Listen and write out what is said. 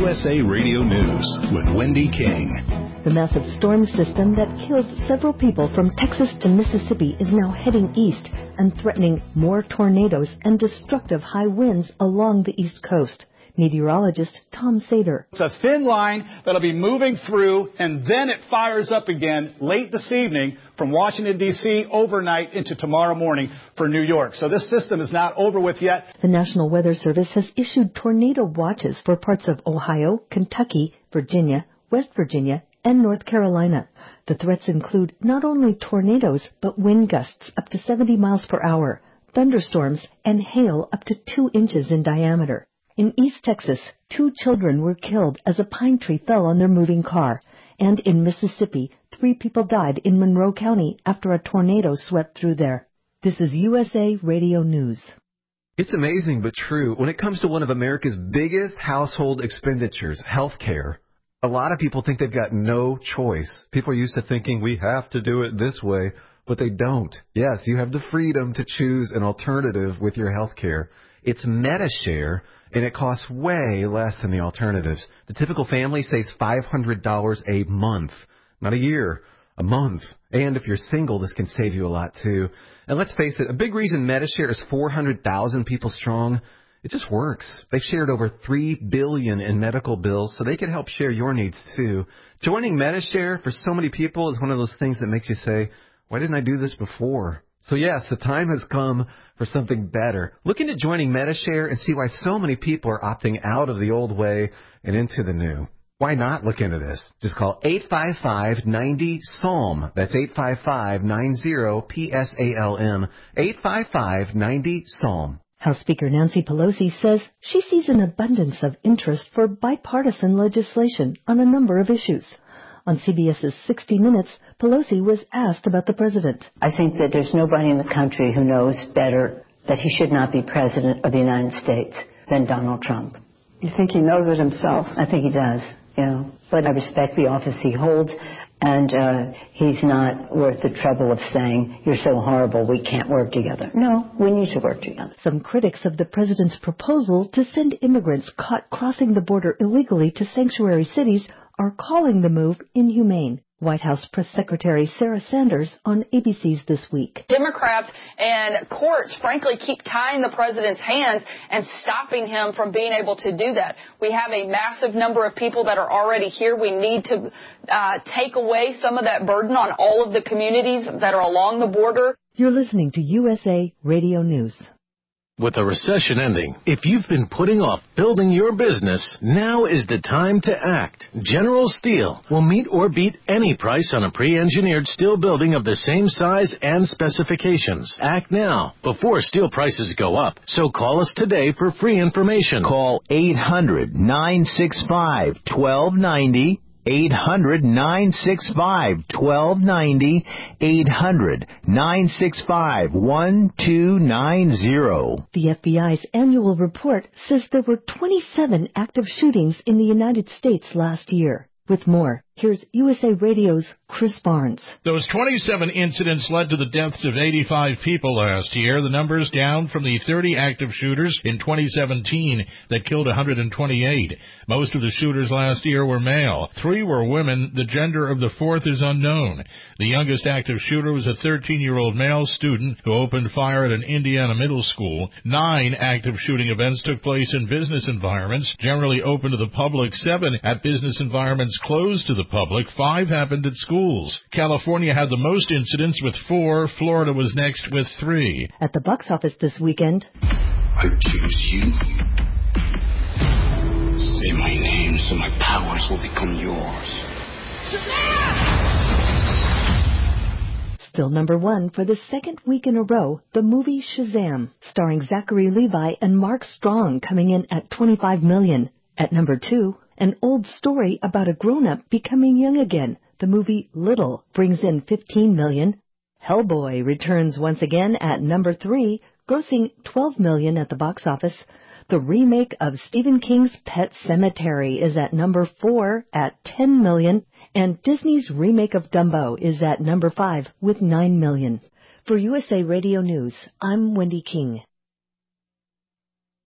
USA Radio News with Wendy King. The massive storm system that killed several people from Texas to Mississippi is now heading east and threatening more tornadoes and destructive high winds along the East Coast. Meteorologist Tom Sater. It's a thin line that'll be moving through, and then it fires up again late this evening from Washington, D.C. overnight into tomorrow morning for New York. So this system is not over with yet. The National Weather Service has issued tornado watches for parts of Ohio, Kentucky, Virginia, West Virginia, and North Carolina. The threats include not only tornadoes, but wind gusts up to 70 miles per hour, thunderstorms, and hail up to 2 inches in diameter. In East Texas, 2 children were killed as a pine tree fell on their moving car. And in Mississippi, 3 people died in Monroe County after a tornado swept through there. This is USA Radio News. It's amazing but true. When it comes to one of America's biggest household expenditures, health care, a lot of people think they've got no choice. People are used to thinking we have to do it this way, but they don't. Yes, you have the freedom to choose an alternative with your health care. It's MediShare, and it costs way less than the alternatives. The typical family saves $500 a month, not a year, a month. And if you're single, this can save you a lot, too. And let's face it, a big reason MediShare is 400,000 people strong, it just works. They've shared over $3 billion in medical bills, so they can help share your needs, too. Joining MediShare for so many people is one of those things that makes you say, why didn't I do this before? So yes, the time has come for something better. Look into joining MediShare and see why so many people are opting out of the old way and into the new. Why not look into this? Just call 855-90-PSALM. That's 855-90-PSALM. 855-90-PSALM. House Speaker Nancy Pelosi says she sees an abundance of interest for bipartisan legislation on a number of issues. On CBS's 60 Minutes, Pelosi was asked about the president. I think that there's nobody in the country who knows better that he should not be president of the United States than Donald Trump. You think he knows it himself? I think he does, But I respect the office he holds, and he's not worth the trouble of saying, you're so horrible, we can't work together. No, we need to work together. Some critics of the president's proposal to send immigrants caught crossing the border illegally to sanctuary cities are calling the move inhumane. White House Press Secretary Sarah Sanders on ABC's This Week. Democrats and courts, frankly, keep tying the president's hands and stopping him from being able to do that. We have a massive number of people that are already here. We need to take away some of that burden on all of the communities that are along the border. You're listening to USA Radio News. With a recession ending, if you've been putting off building your business, now is the time to act. General Steel will meet or beat any price on a pre-engineered steel building of the same size and specifications. Act now, before steel prices go up. So call us today for free information. Call 800-965-1290. 800-965-1290, 800-965-1290. The FBI's annual report says there were 27 active shootings in the United States last year. With more, here's USA Radio's Chris Barnes. Those 27 incidents led to the deaths of 85 people last year. The numbers down from the 30 active shooters in 2017 that killed 128. Most of the shooters last year were male. 3 were women. The gender of the 4th is unknown. The youngest active shooter was a 13-year-old male student who opened fire at an Indiana middle school. 9 active shooting events took place in business environments, generally open to the public. 7 at business environments closed to the public. 5 happened at schools. California had the most incidents with 4. Florida was next with 3. At the box office this weekend, I choose you. Say my name so my powers will become yours. Still number 1 for the second week in a row, the movie Shazam, starring Zachary Levi and Mark Strong, coming in at $25 million. At number 2, an old story about a grown-up becoming young again. The movie Little brings in $15 million. Hellboy returns once again at number 3, grossing $12 million at the box office. The remake of Stephen King's Pet Sematary is at number 4 at $10 million. And Disney's remake of Dumbo is at number 5 with $9 million. For USA Radio News, I'm Wendy King.